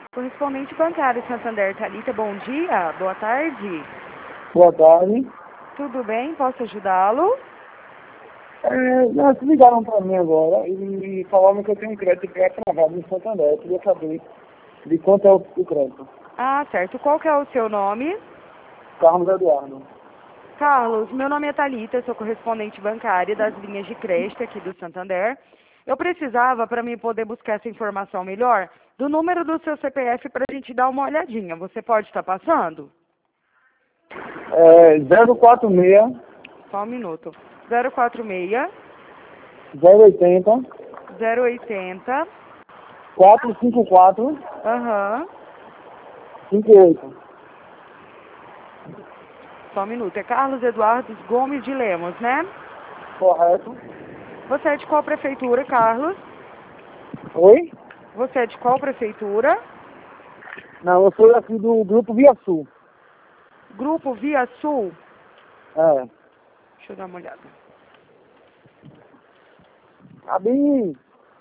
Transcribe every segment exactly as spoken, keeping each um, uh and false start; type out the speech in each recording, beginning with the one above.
Correspondente bancário Santander, Thalita, bom dia, boa tarde. Boa tarde. Tudo bem? Posso ajudá-lo? É, não, se ligaram para mim agora e falaram que eu tenho um crédito que é aprovado no Santander. Eu queria saber de quanto é o, o crédito. Ah, certo. Qual que é o seu nome? Carlos Eduardo. Carlos, meu nome é Thalita, sou correspondente bancária das linhas de crédito aqui do Santander. Eu precisava, para mim poder buscar essa informação melhor, do número do seu C P F para a gente dar uma olhadinha. Você pode estar passando? É zero quatro seis, Só um minuto. zero quatro seis, zero oitenta, zero oitenta, quatro cinco quatro, aham, cinco oito. só um minuto. É Carlos Eduardo Gomes de Lemos, né? Correto. Você é de qual prefeitura, Carlos? Oi? Você é de qual prefeitura? Não, eu sou aqui do Grupo Via Sul. Grupo Via Sul? É. Deixa eu dar uma olhada. Gabi!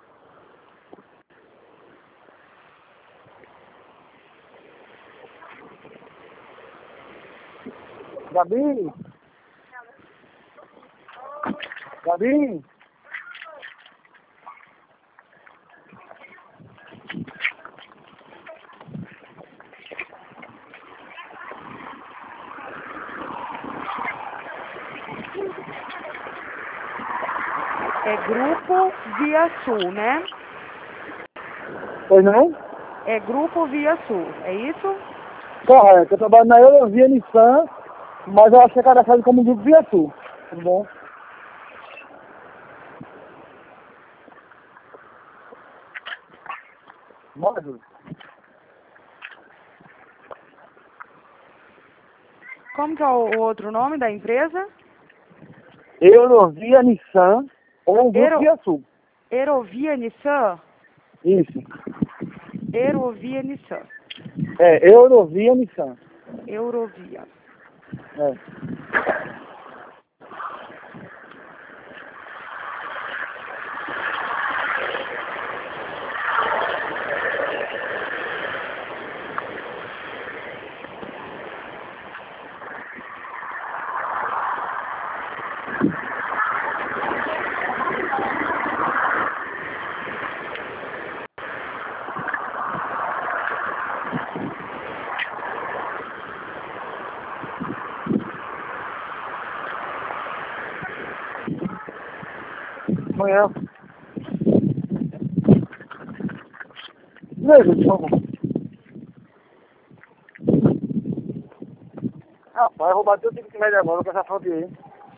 Gabi! Gabi! É Grupo Via Sul, né? Pois não? É Grupo Via Sul, é isso? Correto. Eu trabalho na Eurovia Nissan, mas eu achei cadastrado como Grupo Via Sul. Tudo bom? Bora, Como que é o, o outro nome da empresa? Eurovia Nissan ou Grupo Ero, Via Sul. Erovia Nissan? Isso. Erovia Nissan. É, Eurovia Nissan. Eurovia. É. Amanhã. Veja, por favor. Rapaz, eu vou bater o ticket médio agora com essa fonte aí.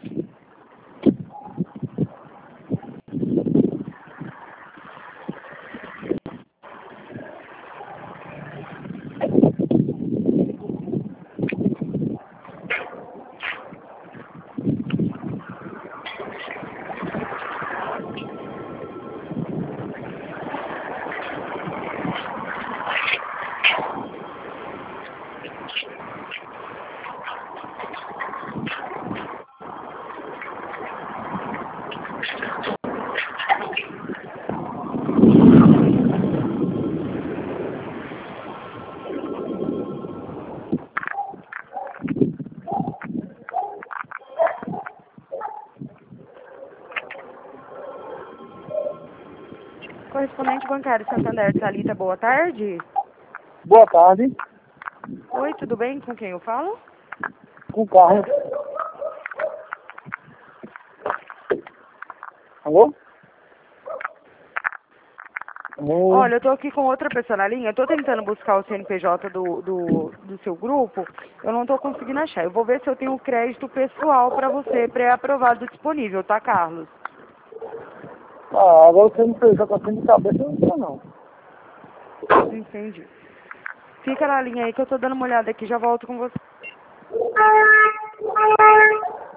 Correspondente bancário Santander, Thalita, boa tarde. Boa tarde. Oi, tudo bem? Com quem eu falo? Com carro. Alô? Alô? Olha, eu tô aqui com outra pessoa na linha, eu tô tentando buscar o C N P J do, do, do seu grupo, eu não tô conseguindo achar. Eu vou ver se eu tenho crédito pessoal para você, pré-aprovado disponível, tá, Carlos? Ah, agora você me fez, já tá sem de cabeça, eu não sei não. Entendi. Fica na linha aí que eu tô dando uma olhada aqui, já volto com você.